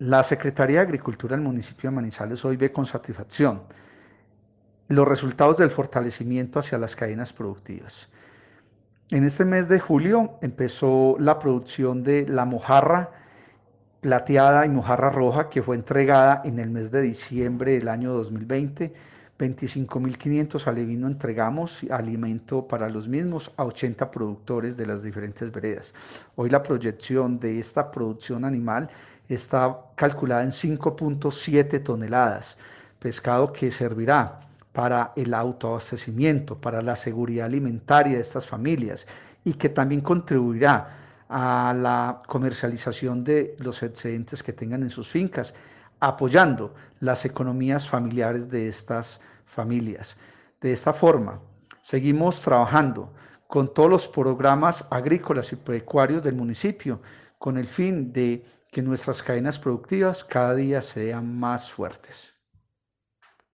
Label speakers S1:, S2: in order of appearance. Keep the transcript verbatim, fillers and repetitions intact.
S1: La Secretaría de Agricultura del municipio de Manizales hoy ve con satisfacción los resultados del fortalecimiento hacia las cadenas productivas. En este mes de julio empezó la producción de la mojarra plateada y mojarra roja que fue entregada en el mes de diciembre del año dos mil veinte. veinticinco mil quinientos alevinos entregamos alimento para los mismos a ochenta productores de las diferentes veredas. Hoy la proyección de esta producción animal está calculada en cinco punto siete toneladas, pescado que servirá para el autoabastecimiento, para la seguridad alimentaria de estas familias y que también contribuirá a la comercialización de los excedentes que tengan en sus fincas, apoyando las economías familiares de estas familias. De esta forma, seguimos trabajando con todos los programas agrícolas y pecuarios del municipio con el fin de que nuestras cadenas productivas cada día sean más fuertes.